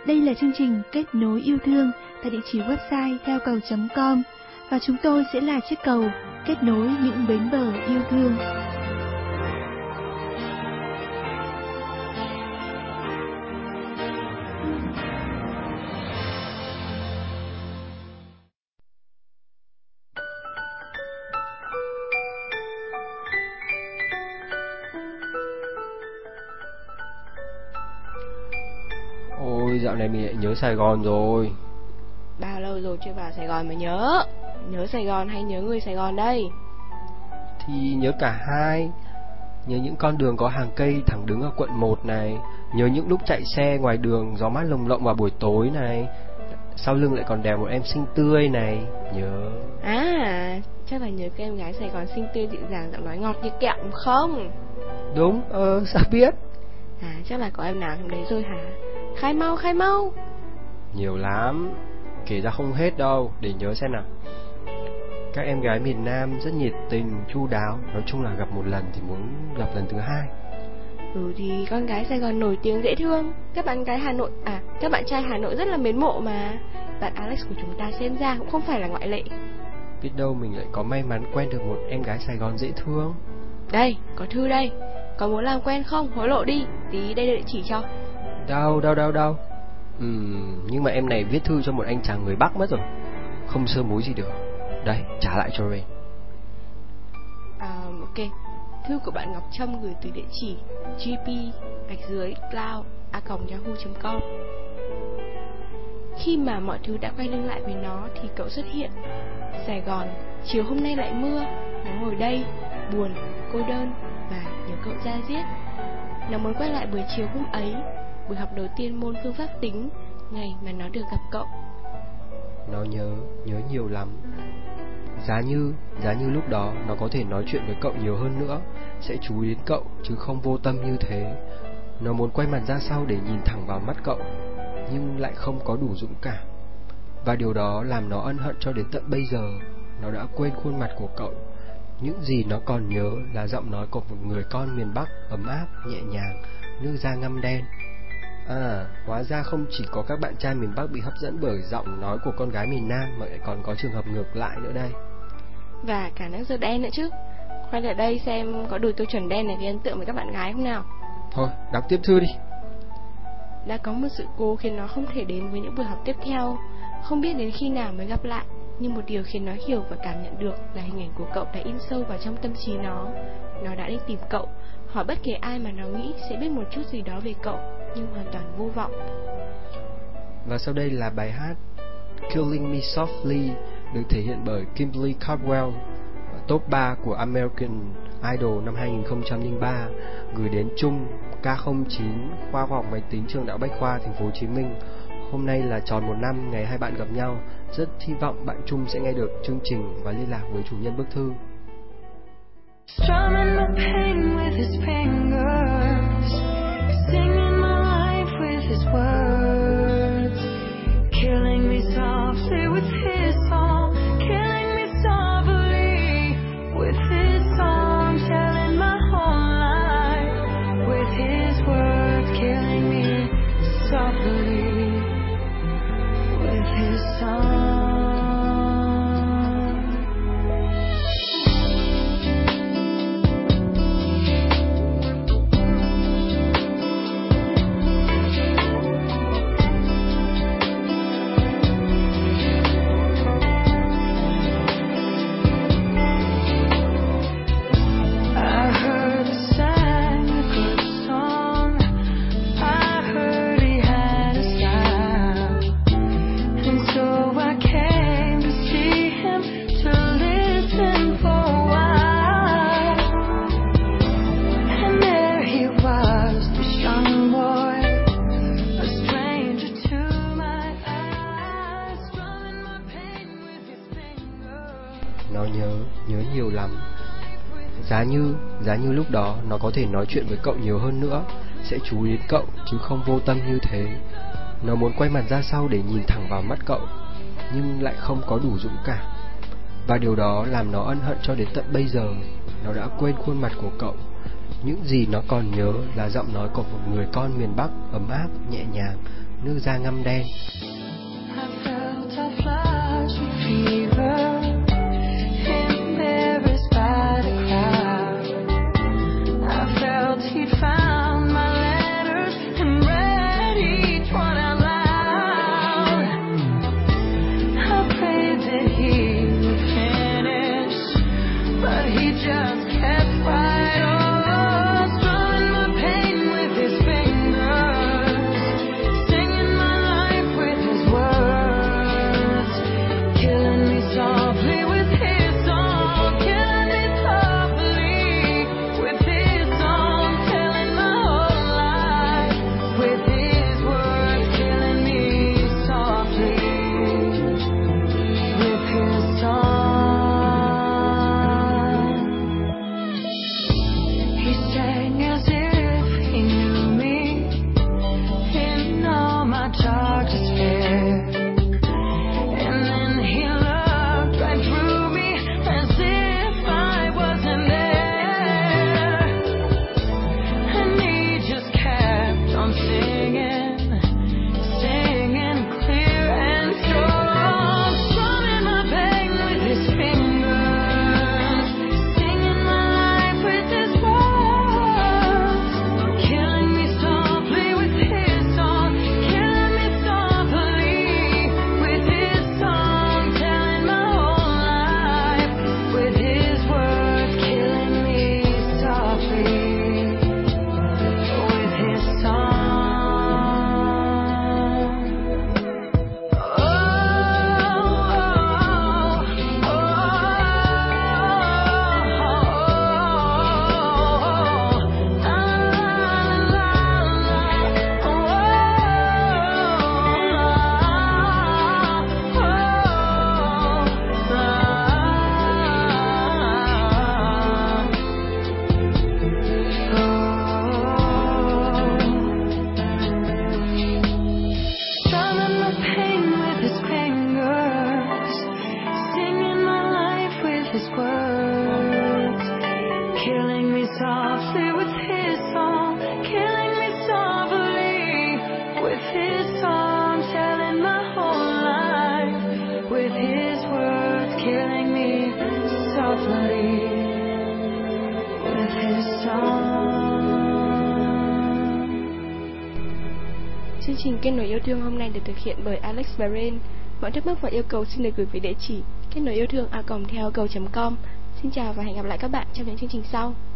Đây là chương trình Kết nối yêu thương tại địa chỉ website theo cầu.com và chúng tôi sẽ là chiếc cầu kết nối những bến bờ yêu thương. Ôi, dạo này mình lại nhớ Sài Gòn rồi. Bao lâu rồi chưa vào Sài Gòn mà nhớ? Nhớ Sài Gòn hay nhớ người Sài Gòn đây? Thì nhớ cả hai. Nhớ những con đường có hàng cây thẳng đứng ở quận 1 này. Nhớ những lúc chạy xe ngoài đường gió mát lồng lộng vào buổi tối này. Sau lưng lại còn đèo một em xinh tươi này. Nhớ. À, chắc là nhớ cái em gái Sài Gòn xinh tươi dịu dàng giọng nói ngọt như kẹo đúng không? Đúng, sao biết? À, chắc là có em nào trong đấy rồi hả? Khai mau, khai mau. Nhiều lắm, kể ra không hết đâu, để nhớ xem nào. Các em gái miền Nam rất nhiệt tình, chu đáo. Nói chung là gặp một lần thì muốn gặp lần thứ hai. Thì con gái Sài Gòn nổi tiếng dễ thương. Các bạn gái Hà Nội, các bạn trai Hà Nội rất là mến mộ mà. Bạn Alex của chúng ta xem ra cũng không phải là ngoại lệ. Biết đâu mình lại có may mắn quen được một em gái Sài Gòn dễ thương. Đây, có thư đây. Có muốn làm quen không? Hối lộ đi, tí đây là địa chỉ cho. Đâu. Nhưng mà em này viết thư cho một anh chàng người Bắc mất rồi. Không sơ mối gì được. Đây, trả lại cho Rain. Ok. Thư của bạn Ngọc Trâm gửi từ địa chỉ gp_cloud@yahoo.com. Khi mà mọi thứ đã quay lưng lại với nó thì cậu xuất hiện. Sài Gòn, chiều hôm nay lại mưa. Nó ngồi đây, buồn, cô đơn và nhớ cậu da diết. Nó muốn quay lại buổi chiều hôm ấy, buổi học đầu tiên môn phương pháp tính, ngày mà nó được gặp cậu. Nó nhớ nhiều lắm. Giá như lúc đó nó có thể nói chuyện với cậu nhiều hơn nữa, sẽ chú ý đến cậu chứ không vô tâm như thế. Nó muốn quay mặt ra sau để nhìn thẳng vào mắt cậu, nhưng lại không có đủ dũng cảm. Và điều đó làm nó ân hận cho đến tận bây giờ. Nó đã quên khuôn mặt của cậu. Những gì nó còn nhớ là giọng nói của một người con miền Bắc ấm áp, nhẹ nhàng, nước da ngăm đen. Hóa ra không chỉ có các bạn trai miền Bắc bị hấp dẫn bởi giọng nói của con gái miền Nam, mà lại còn có trường hợp ngược lại nữa đây. Và cả nước da đen nữa chứ. Quay lại đây xem có đủ tiêu chuẩn đen để gây ấn tượng với các bạn gái không nào. Thôi, đọc tiếp thư đi. Đã có một sự cố khiến nó không thể đến với những buổi học tiếp theo. Không biết đến khi nào mới gặp lại, nhưng một điều khiến nó hiểu và cảm nhận được là hình ảnh của cậu đã in sâu vào trong tâm trí nó. Nó đã đi tìm cậu, hỏi bất kể ai mà nó nghĩ sẽ biết một chút gì đó về cậu, nhưng hoàn toàn vô vọng. Và sau đây là bài hát Killing Me Softly được thể hiện bởi Kimberly Caldwell, top 3 của American Idol năm 2003, gửi đến Trung K09 khoa khoa học máy tính trường Đại học Bách khoa Thành phố Hồ Chí Minh. Hôm nay là tròn 1 năm ngày hai bạn gặp nhau. Rất hy vọng bạn Trung sẽ nghe được chương trình và liên lạc với chủ nhân bức thư. Strumming my pain with his fingers, singing my life with his words, killing me softly with his song, killing me softly with his song, telling my whole life with his words, killing me softly with his song. Nó nhớ nhiều lắm. Giá như lúc đó nó có thể nói chuyện với cậu nhiều hơn nữa, sẽ chú ý đến cậu chứ không vô tâm như thế. Nó muốn quay mặt ra sau để nhìn thẳng vào mắt cậu, nhưng lại không có đủ dũng cảm. Và điều đó làm nó ân hận cho đến tận bây giờ. Nó đã quên khuôn mặt của cậu. Những gì nó còn nhớ là giọng nói của một người con miền Bắc ấm áp, nhẹ nhàng, nước da ngăm đen. I felt a flush of fever, embarrassed by the crowd. I felt he'd found my letters and read each one out loud. I prayed that he would finish, but he just kept right on, strumming my pain with his fingers, singing my life with his words, killing me softly with his song, killing me softly with his song, telling my whole life with his words, killing me softly with his song. He sang as if he knew me in all my dark despair, and then he looked right through me as if I wasn't there, and he just kept on singing, singing clear and strong, strumming my pain with his fingers, singing my life with his words, killing me softly with his song, killing me softly with his song, telling my whole life with his words, killing me softly with his song. Strumming my pain with his fingers, singing my life with his words, killing me softly with his song, killing me softly with his song, telling my whole life with his words, killing me softly with his song. Chương trình Kết nối yêu thương hôm nay được thực hiện bởi Alex và Rain. Mọi thắc mắc và yêu cầu xin được gửi về địa chỉ kết nối yêu thương @theo.com. Xin chào và hẹn gặp lại các bạn trong những chương trình sau.